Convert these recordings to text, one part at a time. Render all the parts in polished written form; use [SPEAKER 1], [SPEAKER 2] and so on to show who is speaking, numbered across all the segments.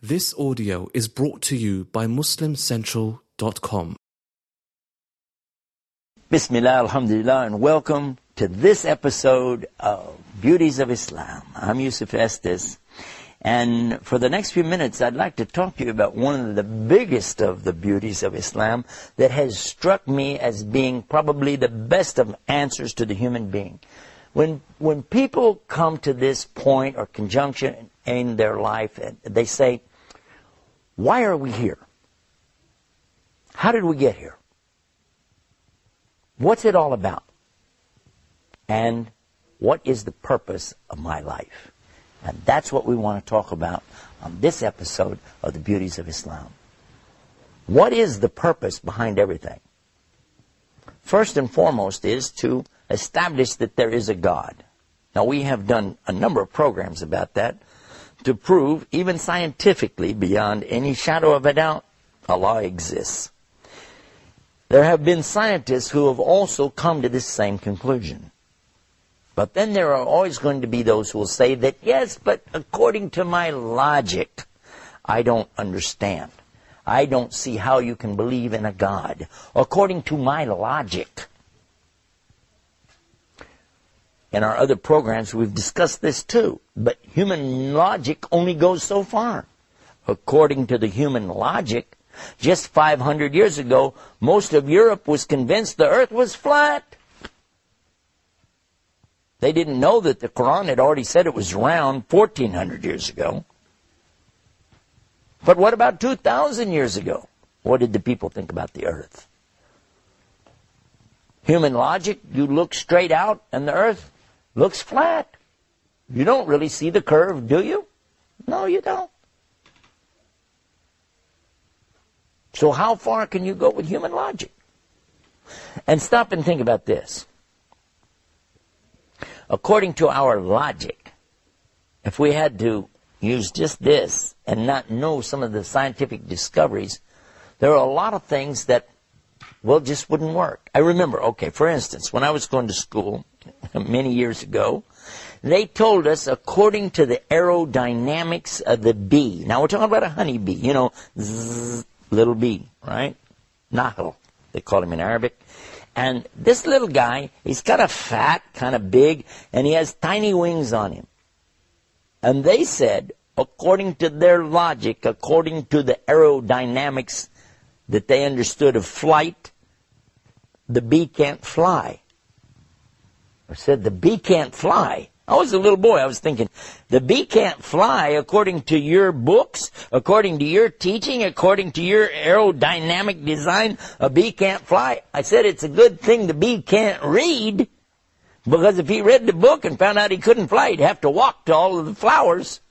[SPEAKER 1] This audio is brought to you by MuslimCentral.com.
[SPEAKER 2] Bismillah, alhamdulillah, and welcome to this episode of Beauties of Islam. I'm Yusuf Estes, and for the next few minutes I'd like to talk to you about one of the biggest of the beauties of Islam that has struck me as being probably the best of answers to the human being. When people come to this point or conjunction in their life, they say, why are we here? How did we get here? What's it all about? And what is the purpose of my life? And that's what we want to talk about on this episode of the Beauties of Islam. What is the purpose behind everything? First and foremost is to establish that there is a God. Now, we have done a number of programs about that to prove, even scientifically, beyond any shadow of a doubt, Allah exists. There have been scientists who have also come to this same conclusion. But then there are always going to be those who will say that, yes, but according to my logic, I don't understand. I don't see how you can believe in a God. According to my logic. In our other programs, we've discussed this too. But human logic only goes so far. According to the human logic, just 500 years ago, most of Europe was convinced the earth was flat. They didn't know that the Quran had already said it was round 1,400 years ago. But what about 2,000 years ago? What did the people think about the earth? Human logic, you look straight out and the earth looks flat. You don't really see the curve, do you? No, you don't. So how far can you go with human logic? And stop and think about this. According to our logic, if we had to use just this and not know some of the scientific discoveries, there are a lot of things that, well, just wouldn't work. I remember, for instance, when I was going to school many years ago, they told us, according to the aerodynamics of the bee. Now, we're talking about a honeybee, zzz, little bee, right? Nahl, they call him in Arabic. And this little guy, he's kind of fat, kind of big, and he has tiny wings on him. And they said, according to their logic, according to the aerodynamics that they understood of flight, the bee can't fly. I said, the bee can't fly. I was a little boy. I was thinking, the bee can't fly according to your books, according to your teaching, according to your aerodynamic design. A bee can't fly. I said, it's a good thing the bee can't read, because if he read the book and found out he couldn't fly, he'd have to walk to all of the flowers.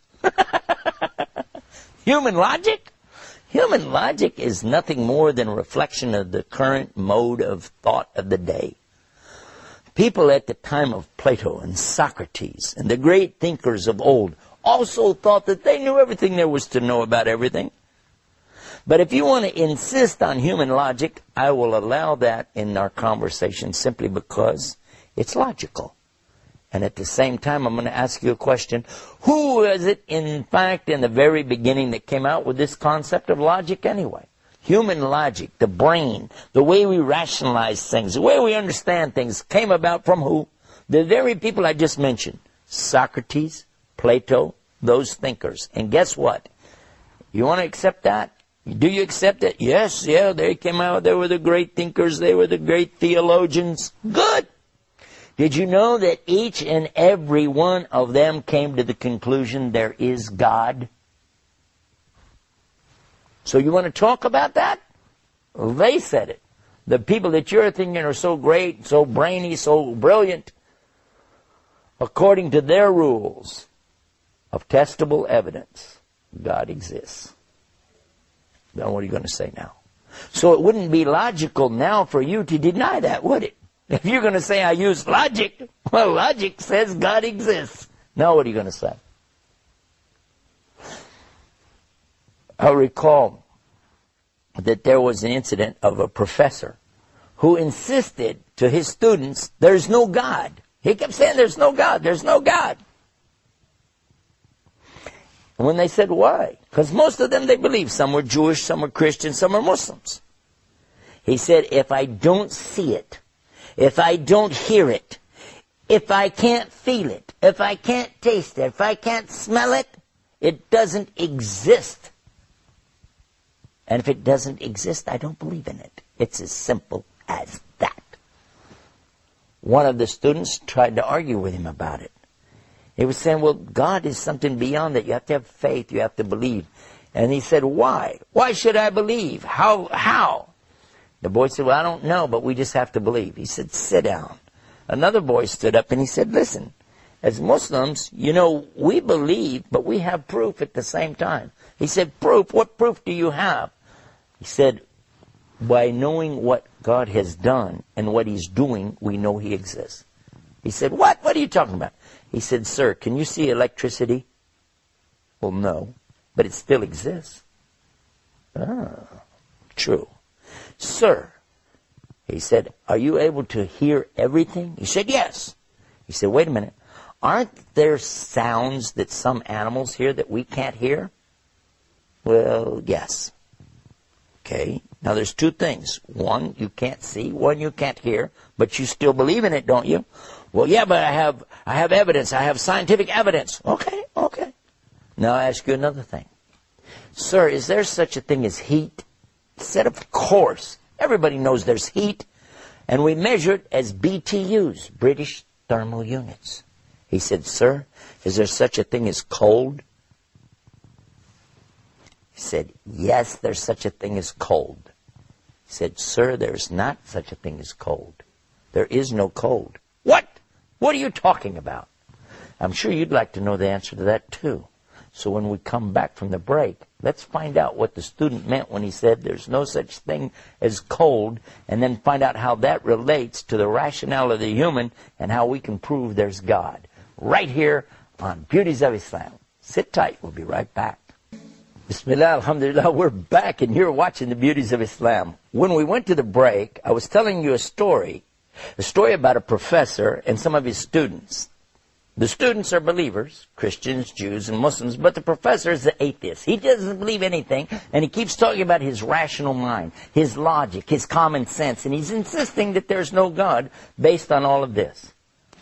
[SPEAKER 2] Human logic? Human logic is nothing more than a reflection of the current mode of thought of the day. People at the time of Plato and Socrates and the great thinkers of old also thought that they knew everything there was to know about everything. But if you want to insist on human logic, I will allow that in our conversation simply because it's logical. And at the same time, I'm going to ask you a question. Who was it, in fact, in the very beginning that came out with this concept of logic anyway? Human logic, the brain, the way we rationalize things, the way we understand things came about from who? The very people I just mentioned. Socrates, Plato, those thinkers. And guess what? You want to accept that? Do you accept it? Yes, they came out. They were the great thinkers. They were the great theologians. Good. Did you know that each and every one of them came to the conclusion there is God? So you want to talk about that? Well, they said it. The people that you're thinking are so great, so brainy, so brilliant, according to their rules of testable evidence, God exists. Now what are you going to say now? So it wouldn't be logical now for you to deny that, would it? If you're going to say I use logic, well, logic says God exists. Now what are you going to say? I recall that there was an incident of a professor who insisted to his students, there's no God. He kept saying, there's no God, there's no God. And when they said, why? Because most of them, they believe. Some were Jewish, some were Christian, some were Muslims. He said, if I don't see it, if I don't hear it, if I can't feel it, if I can't taste it, if I can't smell it, it doesn't exist. And if it doesn't exist, I don't believe in it. It's as simple as that. One of the students tried to argue with him about it. He was saying, well, God is something beyond that. You have to have faith. You have to believe. And he said, why? Why should I believe? How? The boy said, well, I don't know, but we just have to believe. He said, sit down. Another boy stood up and he said, listen, as Muslims, we believe, but we have proof at the same time. He said, proof? What proof do you have? He said, by knowing what God has done and what he's doing, we know he exists. He said, what? What are you talking about? He said, sir, can you see electricity? Well, no, but it still exists. Ah, true. Sir, he said, are you able to hear everything? He said, yes. He said, wait a minute. Aren't there sounds that some animals hear that we can't hear? Well, yes. Okay. Now there's two things. One you can't see, one you can't hear, but you still believe in it, don't you? Well, yeah, but I have evidence. I have scientific evidence. Okay. Now I ask you another thing. Sir, is there such a thing as heat? He said, of course. Everybody knows there's heat. And we measure it as BTUs, British Thermal Units. He said, sir, is there such a thing as cold? He said, yes, there's such a thing as cold. He said, sir, there's not such a thing as cold. There is no cold. What? What are you talking about? I'm sure you'd like to know the answer to that too. So when we come back from the break, let's find out what the student meant when he said there's no such thing as cold, and then find out how that relates to the rationale of the human and how we can prove there's God. Right here on Beauties of Islam. Sit tight. We'll be right back. Bismillah, alhamdulillah, we're back and you're watching the Beauties of Islam. When we went to the break, I was telling you a story about a professor and some of his students. The students are believers, Christians, Jews, and Muslims, but the professor is an atheist. He doesn't believe anything, and he keeps talking about his rational mind, his logic, his common sense, and he's insisting that there's no God based on all of this.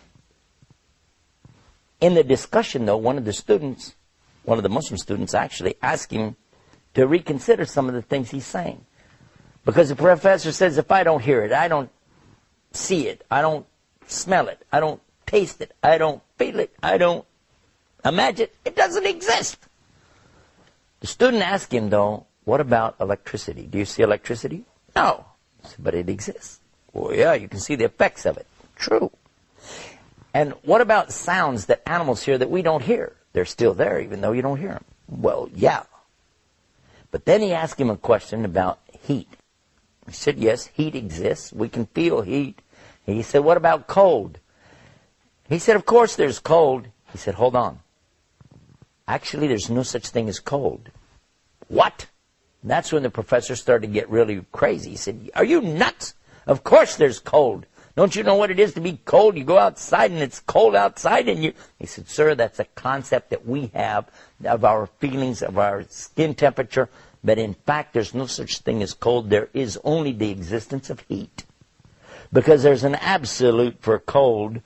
[SPEAKER 2] In the discussion, though, one of the Muslim students actually asked him to reconsider some of the things he's saying. Because the professor says, if I don't hear it, I don't see it, I don't smell it, I don't taste it, I don't feel it, I don't imagine it, it doesn't exist. The student asked him, though, what about electricity? Do you see electricity? No. He said, but it exists. Well, yeah, you can see the effects of it. True. And what about sounds that animals hear that we don't hear? They're still there even though you don't hear them. Well, yeah. But then he asked him a question about heat. He said, yes, heat exists. We can feel heat. And he said, what about cold? He said, of course there's cold. He said, hold on. Actually, there's no such thing as cold. What? And that's when the professor started to get really crazy. He said, are you nuts? Of course there's cold. Don't you know what it is to be cold? You go outside and it's cold outside and you... He said, sir, that's a concept that we have of our feelings, of our skin temperature. But in fact, there's no such thing as cold. There is only the existence of heat. Because there's an absolute for cold,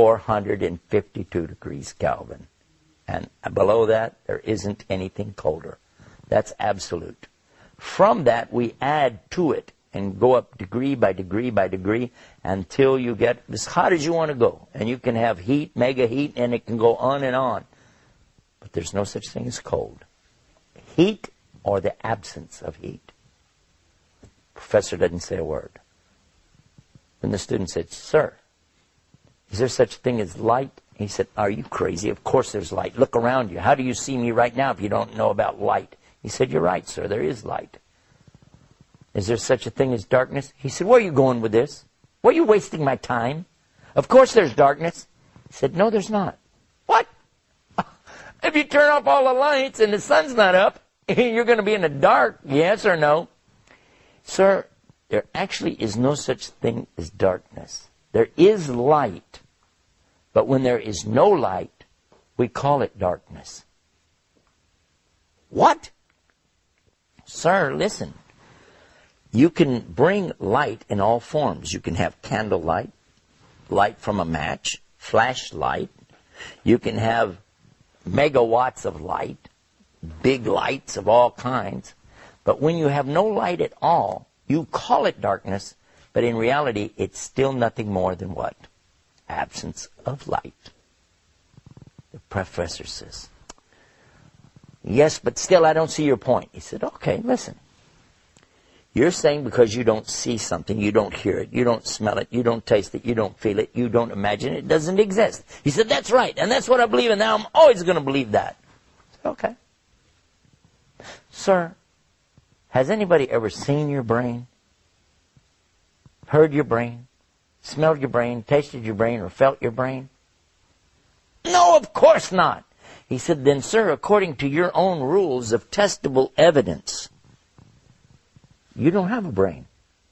[SPEAKER 2] 452 degrees Kelvin. And below that, there isn't anything colder. That's absolute. From that, we add to it and go up degree by degree by degree until you get as hot as you want to go. And you can have heat, mega heat, and it can go on and on. But there's no such thing as cold. Heat or the absence of heat. Professor doesn't say a word. Then the student said, sir, is there such a thing as light? He said, are you crazy? Of course there's light. Look around you. How do you see me right now if you don't know about light? He said, you're right, sir. There is light. Is there such a thing as darkness? He said, where are you going with this? Why are you wasting my time? Of course there's darkness. He said, no, there's not. What? If you turn off all the lights and the sun's not up, you're going to be in the dark, yes or no? Sir, there actually is no such thing as darkness. There is light. But when there is no light, we call it darkness. What? Sir, listen. You can bring light in all forms. You can have candlelight, light from a match, flashlight. You can have megawatts of light, big lights of all kinds. But when you have no light at all, you call it darkness, but in reality, it's still nothing more than what? Absence of light. The professor says, yes, but still I don't see your point. He said, okay, listen. You're saying because you don't see something, you don't hear it, you don't smell it, you don't taste it, you don't feel it, you don't imagine it, it doesn't exist. He said, that's right, and that's what I believe, and now I'm always going to believe that. I said, okay. Sir, has anybody ever seen your brain? Heard your brain? Smelled your brain? Tasted your brain? Or felt your brain? No, of course not. He said, then, sir, according to your own rules of testable evidence, you don't have a brain.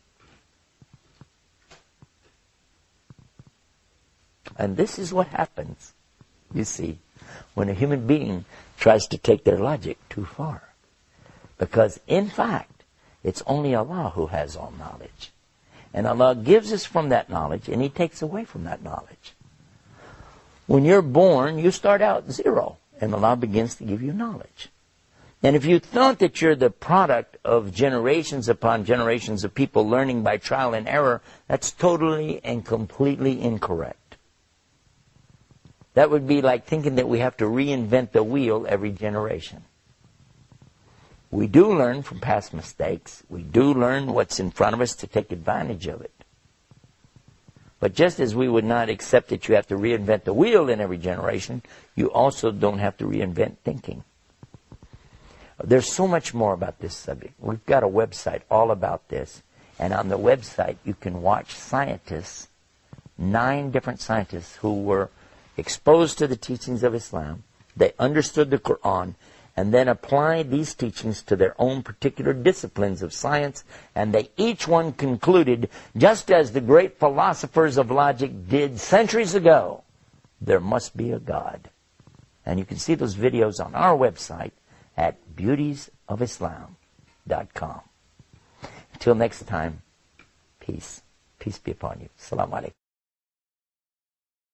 [SPEAKER 2] And this is what happens, you see, when a human being tries to take their logic too far. Because, in fact, it's only Allah who has all knowledge. And Allah gives us from that knowledge, and He takes away from that knowledge. When you're born, you start out zero, and Allah begins to give you knowledge. And if you thought that you're the product of generations upon generations of people learning by trial and error, that's totally and completely incorrect. That would be like thinking that we have to reinvent the wheel every generation. We do learn from past mistakes. We do learn what's in front of us to take advantage of it. But just as we would not accept that you have to reinvent the wheel in every generation, you also don't have to reinvent thinking. There's so much more about this subject. We've got a website all about this. And on the website, you can watch scientists, 9 different scientists who were exposed to the teachings of Islam. They understood the Quran and then applied these teachings to their own particular disciplines of science. And they each one concluded, just as the great philosophers of logic did centuries ago, there must be a God. And you can see those videos on our website at beautiesofislam.com. Until next time, peace. Peace be upon you. Assalamu alaikum.